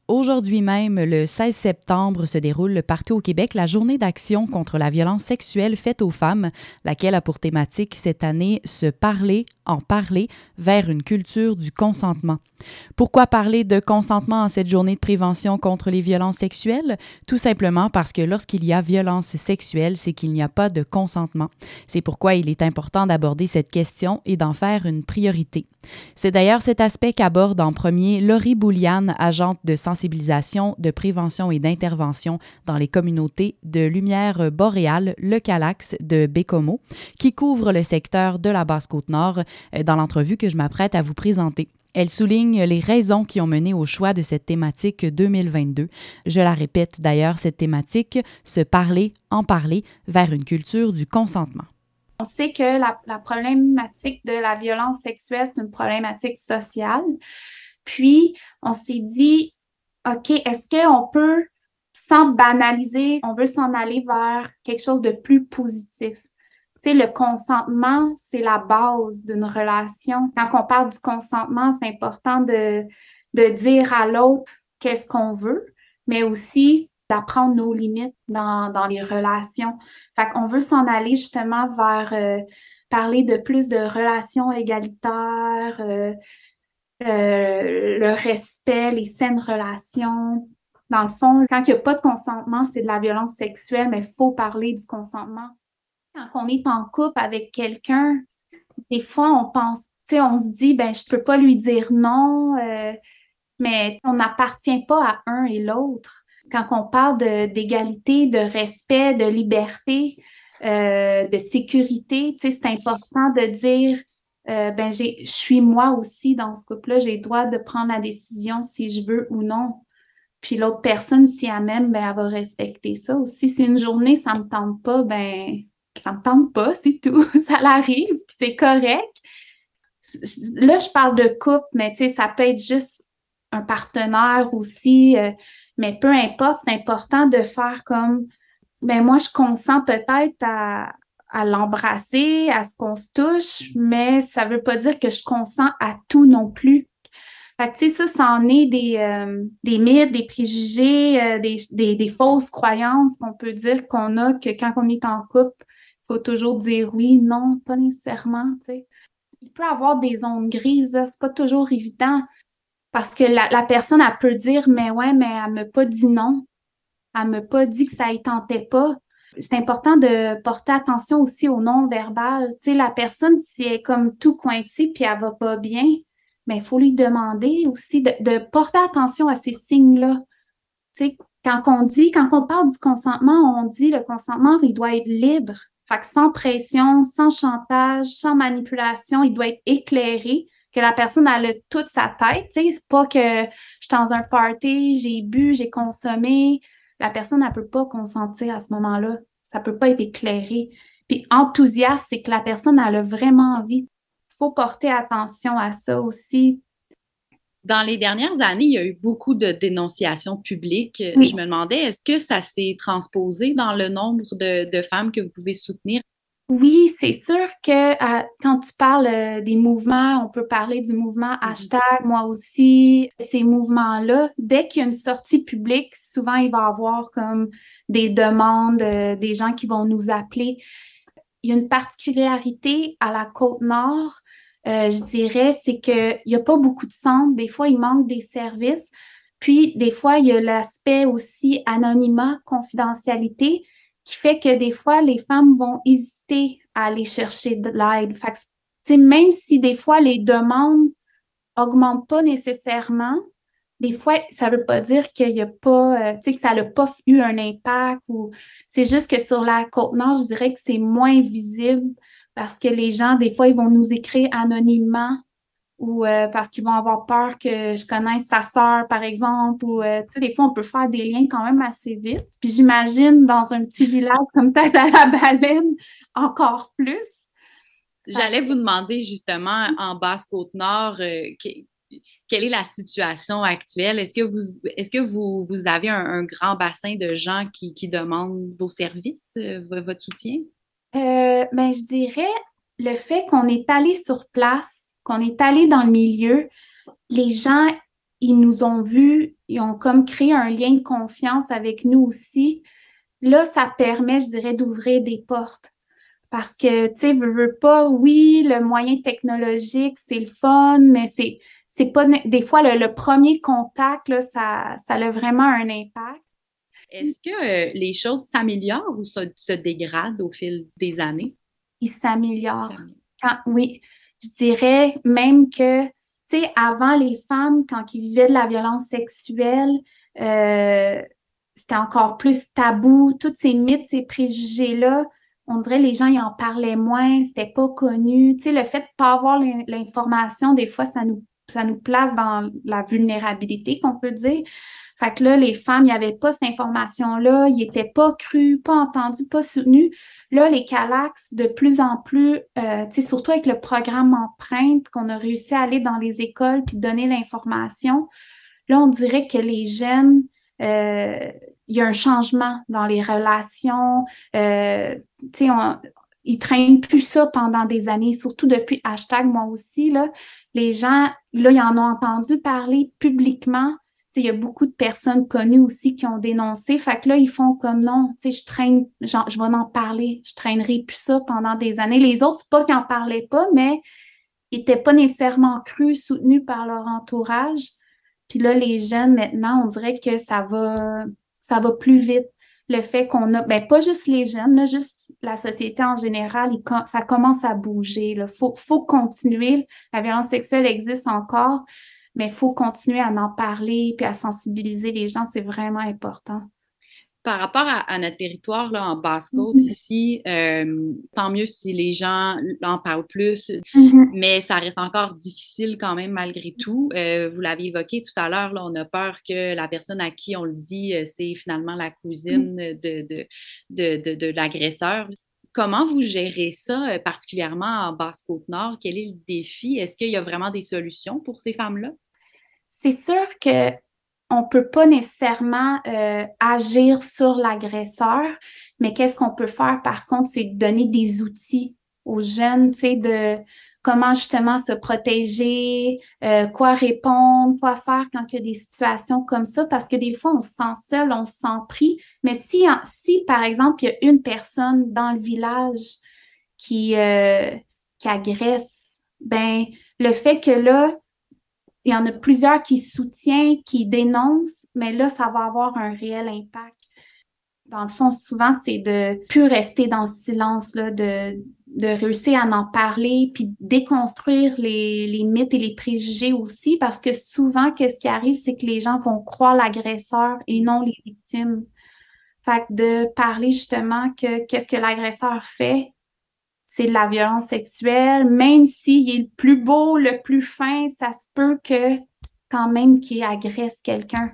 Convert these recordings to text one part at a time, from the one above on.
Aujourd'hui même, le 16 septembre, se déroule partout au Québec la journée d'action contre la violence sexuelle faite aux femmes, laquelle a pour thématique cette année « Se parler, en parler » vers une culture du consentement. Pourquoi parler de consentement en cette journée de prévention contre les violences sexuelles? Tout simplement parce que lorsqu'il y a violence sexuelle, c'est qu'il n'y a pas de consentement. C'est pourquoi il est important d'aborder cette question et d'en faire une priorité. C'est d'ailleurs cet aspect qu'aborde en premier Laurie Bouliane, agente de sensibilisation, de prévention et d'intervention dans les communautés de Lumière boréale, le Calax de Bécomo, qui couvre le secteur de la Basse-Côte-Nord dans l'entrevue que je m'apprête à vous présenter. Elle souligne les raisons qui ont mené au choix de cette thématique 2022. Je la répète d'ailleurs, cette thématique, se parler, en parler, vers une culture du consentement. On sait que la problématique de la violence sexuelle, c'est une problématique sociale. Puis, on s'est dit, OK, est-ce qu'on peut, sans banaliser, on veut s'en aller vers quelque chose de plus positif? Tu sais, le consentement, c'est la base d'une relation. Quand on parle du consentement, c'est important de dire à l'autre qu'est-ce qu'on veut, mais aussi d'apprendre nos limites dans les relations. Fait qu'on veut s'en aller justement vers parler de plus de relations égalitaires, le respect, les saines relations. Dans le fond, quand il n'y a pas de consentement, c'est de la violence sexuelle, mais il faut parler du consentement. Quand on est en couple avec quelqu'un, des fois, on pense, tu sais, on se dit, ben, je peux pas lui dire non, mais on n'appartient pas à un et l'autre. Quand on parle d'égalité, de respect, de liberté, de sécurité, tu sais, c'est important de dire, ben, je suis moi aussi dans ce couple-là, j'ai le droit de prendre la décision si je veux ou non. Puis l'autre personne, si elle m'aime, ben, elle va respecter ça aussi. Si une journée, ça me tente pas, ben, ça me tente pas, c'est tout. Ça l'arrive, puis c'est correct. Là, je parle de couple, mais tu sais, ça peut être juste un partenaire aussi, mais peu importe, c'est important de faire comme, ben moi, je consens peut-être à l'embrasser, à ce qu'on se touche, mais ça veut pas dire que je consens à tout non plus. Fait que, tu sais, ça en est des mythes, des préjugés, des fausses croyances qu'on peut dire qu'on a, que quand on est en couple, il faut toujours dire oui, non, pas nécessairement, tu sais. Il peut y avoir des zones grises, là, c'est pas toujours évident. Parce que la personne, elle peut dire, mais ouais, mais elle m'a pas dit non. Elle m'a pas dit que ça y tentait pas. C'est important de porter attention aussi au non-verbal. Tu sais, la personne, si elle est comme tout coincée puis elle va pas bien, mais il faut lui demander aussi de porter attention à ces signes-là. Tu sais, quand on parle du consentement, on dit le consentement, il doit être libre. Fait que sans pression, sans chantage, sans manipulation, il doit être éclairé, que la personne elle a toute sa tête, tu sais, pas que je suis dans un party, j'ai bu, j'ai consommé. La personne, elle peut pas consentir à ce moment-là. Ça peut pas être éclairé. Puis enthousiaste, c'est que la personne, elle a vraiment envie. Il faut porter attention à ça aussi. Dans les dernières années, il y a eu beaucoup de dénonciations publiques. Oui. Je me demandais, est-ce que ça s'est transposé dans le nombre de femmes que vous pouvez soutenir? Oui, c'est sûr que quand tu parles des mouvements, on peut parler du mouvement hashtag, moi aussi, ces mouvements-là, dès qu'il y a une sortie publique, souvent il va y avoir comme des demandes, des gens qui vont nous appeler. Il y a une particularité à la Côte-Nord, je dirais, c'est qu'il n'y a pas beaucoup de centres. Des fois, il manque des services. Puis, des fois, il y a l'aspect aussi anonymat, confidentialité, qui fait que des fois, les femmes vont hésiter à aller chercher de l'aide. Fait que, tu sais, même si des fois, les demandes augmentent pas nécessairement, des fois, ça veut pas dire qu'il y a pas, tu sais, que ça n'a pas eu un impact ou c'est juste que sur la Côte-Nord, je dirais que c'est moins visible parce que les gens, des fois, ils vont nous écrire anonymement ou parce qu'ils vont avoir peur que je connaisse sa sœur, par exemple, ou, tu sais, des fois, on peut faire des liens quand même assez vite. Puis j'imagine dans un petit village comme peut-être à la Baleine, encore plus. J'allais vous demander justement en Basse-Côte-Nord, quelle est la situation actuelle? Est-ce que vous avez un grand bassin de gens qui demandent vos services, votre soutien? Ben, je dirais le fait qu'on est allé sur place, qu'on est allé dans le milieu, les gens ils nous ont vus, ils ont comme créé un lien de confiance avec nous aussi. Là, ça permet, je dirais, d'ouvrir des portes. Parce que, tu sais, veux pas, oui, le moyen technologique, c'est le fun, mais c'est pas, des fois, le premier contact, là, ça a vraiment un impact. Est-ce que les choses s'améliorent ou se dégradent au fil des années? Il s'améliore. Oui, je dirais même que, tu sais, avant, les femmes, quand ils vivaient de la violence sexuelle, c'était encore plus tabou. Tous ces mythes, ces préjugés-là, on dirait les gens, ils en parlaient moins, c'était pas connu. Tu sais, le fait de pas avoir l'information, des fois, ça nous place dans la vulnérabilité, qu'on peut dire. Fait que là, les femmes, il n'y avait pas cette information-là, ils n'étaient pas crus, pas entendus, pas soutenus. Là, les Calax, de plus en plus, tu sais, surtout avec le programme Empreinte, qu'on a réussi à aller dans les écoles puis donner l'information, là, on dirait que les jeunes, il y a un changement dans les relations. Tu sais, ils traînent plus ça pendant des années, surtout depuis hashtag moi aussi, là. Les gens, là, ils en ont entendu parler publiquement. Tu sais, il y a beaucoup de personnes connues aussi qui ont dénoncé. Fait que là, ils font comme non, tu sais, je traîne, genre, je vais en parler. Je traînerai plus ça pendant des années. Les autres, c'est pas qu'ils en parlaient pas, mais ils n'étaient pas nécessairement crus, soutenus par leur entourage. Puis là, les jeunes, maintenant, on dirait que ça va plus vite. Le fait qu'on a, ben pas juste les jeunes, là, juste la société en général, ça commence à bouger. Il faut continuer. La violence sexuelle existe encore, mais il faut continuer à en parler puis à sensibiliser les gens. C'est vraiment important. Par rapport à notre territoire là, en Basse-Côte, Mhm. ici, tant mieux si les gens en parlent plus, Mhm. mais ça reste encore difficile quand même malgré tout. Vous l'avez évoqué tout à l'heure, là, on a peur que la personne à qui on le dit, c'est finalement la cousine de l'agresseur. Comment vous gérez ça, particulièrement en Basse-Côte-Nord? Quel est le défi? Est-ce qu'il y a vraiment des solutions pour ces femmes-là? C'est sûr que on peut pas nécessairement agir sur l'agresseur, mais qu'est-ce qu'on peut faire par contre, c'est de donner des outils aux jeunes, tu sais, de comment justement se protéger, quoi répondre, quoi faire quand il y a des situations comme ça, parce que des fois on se sent seul, on se sent pris, mais si par exemple il y a une personne dans le village qui qui agresse, ben le fait que là il y en a plusieurs qui soutiennent, qui dénoncent, mais là, ça va avoir un réel impact. Dans le fond, souvent, c'est de plus rester dans le silence, là, de réussir à en parler, puis déconstruire les mythes et les préjugés aussi, parce que souvent, qu'est-ce qui arrive, c'est que les gens vont croire l'agresseur et non les victimes. Fait que de parler justement que qu'est-ce que l'agresseur fait, c'est de la violence sexuelle, même s'il est le plus beau, le plus fin, ça se peut que quand même qu'il agresse quelqu'un.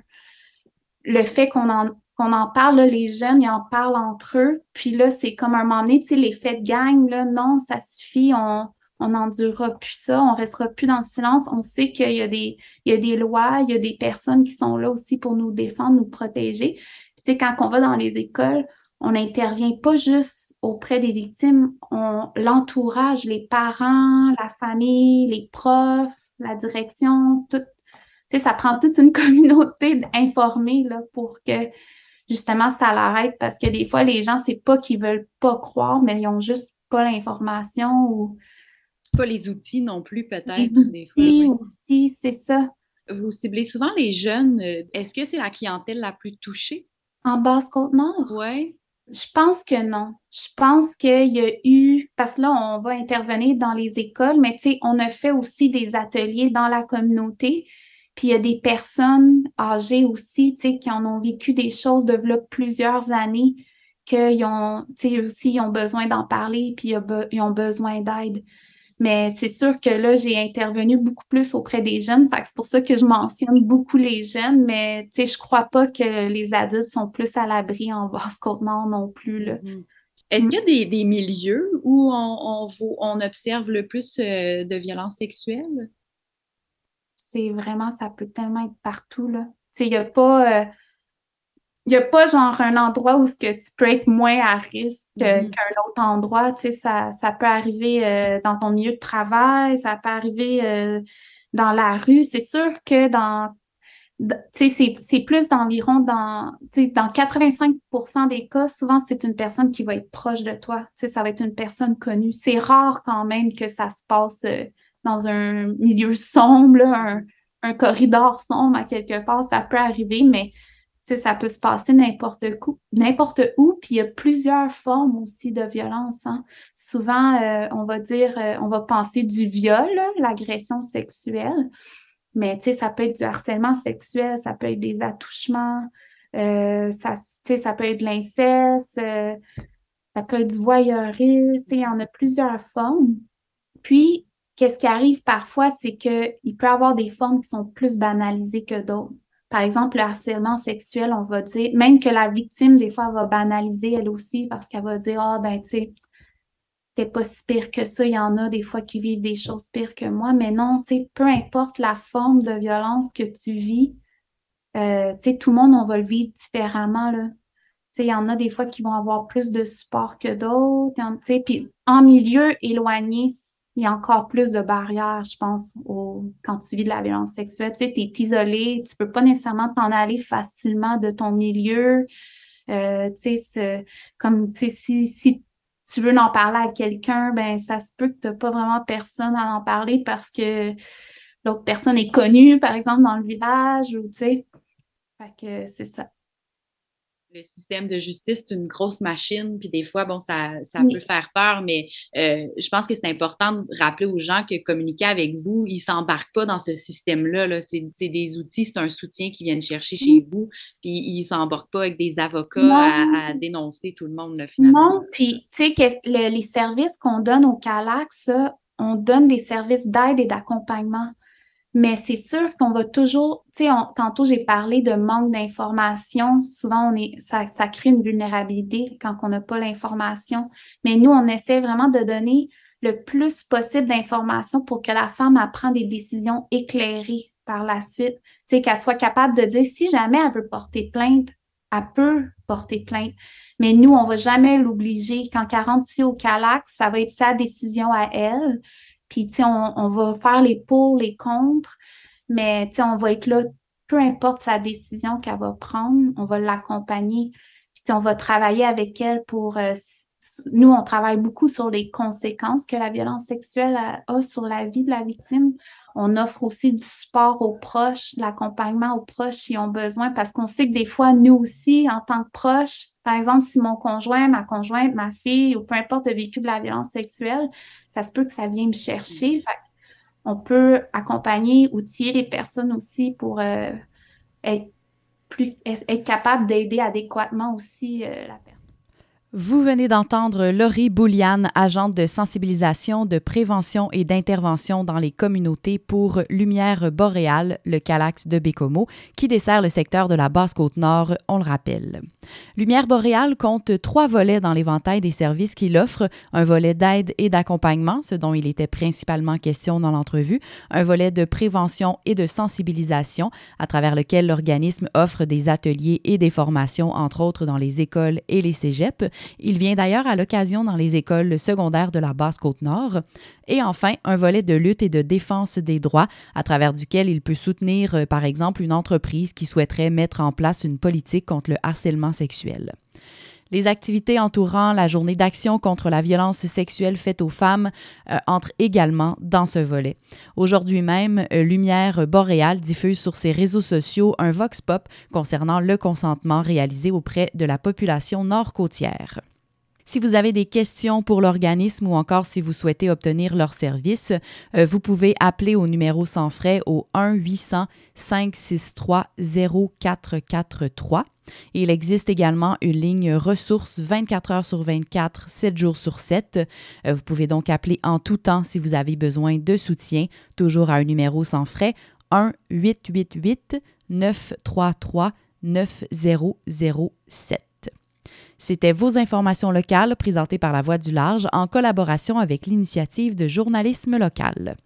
Le fait qu'on en parle, là, les jeunes, ils en parlent entre eux, puis là, c'est comme un moment donné, tu sais, les faits de gang, là, non, ça suffit, on n'endurera plus ça, on restera plus dans le silence, on sait qu'il y a il y a des lois, il y a des personnes qui sont là aussi pour nous défendre, nous protéger. Puis, tu sais, quand on va dans les écoles, on n'intervient pas juste auprès des victimes, l'entourage, les parents, la famille, les profs, la direction, tout. Tu sais, ça prend toute une communauté informée là, pour que justement ça l'arrête parce que des fois, les gens, c'est pas qu'ils veulent pas croire, mais ils ont juste pas l'information ou Pas les outils non plus, les peut-être, des fois, outils oui. aussi, c'est ça. Vous ciblez souvent les jeunes. Est-ce que c'est la clientèle la plus touchée? En Basse-Côte-Nord? Oui. Je pense que non. Je pense qu'il y a eu, parce que là, on va intervenir dans les écoles, mais tu sais, on a fait aussi des ateliers dans la communauté. Puis il y a des personnes âgées aussi, tu sais, qui en ont vécu des choses de là plusieurs années, qu'ils ont, tu sais, aussi, ils ont besoin d'en parler, puis ils ont besoin d'aide. Mais c'est sûr que là, j'ai intervenu beaucoup plus auprès des jeunes. Fait que c'est pour ça que je mentionne beaucoup les jeunes, mais tu sais, je crois pas que les adultes sont plus à l'abri en Basse-Côte-Nord non plus, là. Mhm. Est-ce Mm. qu'il y a des milieux où on observe le plus de violences sexuelles? C'est vraiment, ça peut tellement être partout, là. Tu sais, il y a pas genre un endroit où ce que tu peux être moins à risque Mhm. qu'un autre endroit. Tu sais, ça peut arriver dans ton milieu de travail, ça peut arriver dans la rue. C'est sûr que c'est plus d'environ dans 85% des cas, souvent, c'est une personne qui va être proche de toi. Ça va être une personne connue. C'est rare quand même que ça se passe dans un milieu sombre, là, un corridor sombre à quelque part. Ça peut arriver, mais ça peut se passer n'importe où. Puis il y a plusieurs formes aussi de violence. Hein. Souvent, on va penser du viol, là, l'agression sexuelle. Mais ça peut être du harcèlement sexuel, ça peut être des attouchements, ça peut être de l'inceste, ça peut être du voyeurisme, il y en a plusieurs formes. Puis, qu'est-ce qui arrive parfois, c'est qu'il peut y avoir des formes qui sont plus banalisées que d'autres. Par exemple, le harcèlement sexuel, on va dire, même que la victime, des fois, elle va banaliser elle aussi parce qu'elle va dire, ah, ben, tu sais, t'es pas si pire que ça. Il y en a des fois qui vivent des choses pires que moi, mais non, tu sais, peu importe la forme de violence que tu vis, tu sais, tout le monde, on va le vivre différemment, là. Tu sais, il y en a des fois qui vont avoir plus de support que d'autres, tu sais, puis en milieu éloigné, il y a encore plus de barrières, je pense, quand tu vis de la violence sexuelle. Tu sais, t'es isolé, tu peux pas nécessairement t'en aller facilement de ton milieu. Tu sais, comme, tu sais, si tu veux en parler à quelqu'un, ben ça se peut que tu n'as pas vraiment personne à en parler parce que l'autre personne est connue, par exemple, dans le village, ou tu sais. Fait que c'est ça. Le système de justice, c'est une grosse machine, puis des fois, bon, ça Oui. peut faire peur, mais je pense que c'est important de rappeler aux gens que communiquer avec vous, ils ne s'embarquent pas dans ce système-là. Là. C'est des outils, c'est un soutien qu'ils viennent chercher chez vous, puis ils ne s'embarquent pas avec des avocats à dénoncer tout le monde, là, finalement. Non, puis tu sais, les services qu'on donne au CALAC, ça, on donne des services d'aide et d'accompagnement. Mais c'est sûr qu'on va toujours, tu sais, tantôt j'ai parlé de manque d'information. Souvent, ça crée une vulnérabilité quand on n'a pas l'information. Mais nous, on essaie vraiment de donner le plus possible d'informations pour que la femme apprenne des décisions éclairées par la suite. Tu sais, qu'elle soit capable de dire si jamais elle veut porter plainte, elle peut porter plainte. Mais nous, on ne va jamais l'obliger. Quand elle rentre ici au CALAC, ça va être sa décision à elle. Puis, tu sais, on va faire les pour, les contre, mais, tu sais, on va être là, peu importe sa décision qu'elle va prendre, on va l'accompagner. Puis, tu sais, on va travailler avec elle pour... nous, on travaille beaucoup sur les conséquences que la violence sexuelle a sur la vie de la victime. On offre aussi du support aux proches, de l'accompagnement aux proches s'ils ont besoin, parce qu'on sait que des fois, nous aussi, en tant que proches, par exemple, si mon conjoint, ma conjointe, ma fille, ou peu importe, a vécu de la violence sexuelle, ça se peut que ça vienne me chercher. Fait on peut accompagner, outiller les personnes aussi pour être capable d'aider adéquatement aussi la personne. Vous venez d'entendre Laurie Bouliane, agente de sensibilisation, de prévention et d'intervention dans les communautés pour Lumière Boréale, le CALAX de Baie-Comeau, qui dessert le secteur de la Basse-Côte-Nord, on le rappelle. Lumière Boréale compte 3 volets dans l'éventail des services qu'il offre, un volet d'aide et d'accompagnement, ce dont il était principalement question dans l'entrevue, un volet de prévention et de sensibilisation, à travers lequel l'organisme offre des ateliers et des formations, entre autres dans les écoles et les cégeps. Il vient d'ailleurs à l'occasion dans les écoles secondaires de la Basse-Côte-Nord. Et enfin, un volet de lutte et de défense des droits, à travers duquel il peut soutenir, par exemple, une entreprise qui souhaiterait mettre en place une politique contre le harcèlement sexuel. Les activités entourant la journée d'action contre la violence sexuelle faite aux femmes entrent également dans ce volet. Aujourd'hui même, Lumière Boréale diffuse sur ses réseaux sociaux un vox pop concernant le consentement réalisé auprès de la population nord-côtière. Si vous avez des questions pour l'organisme ou encore si vous souhaitez obtenir leurs services, vous pouvez appeler au numéro sans frais au 1-800-563-0443. Il existe également une ligne ressources 24 heures sur 24, 7 jours sur 7. Vous pouvez donc appeler en tout temps si vous avez besoin de soutien, toujours à un numéro sans frais, 1-888-933-9007. C'était vos informations locales présentées par La Voix du Large en collaboration avec l'Initiative de journalisme local.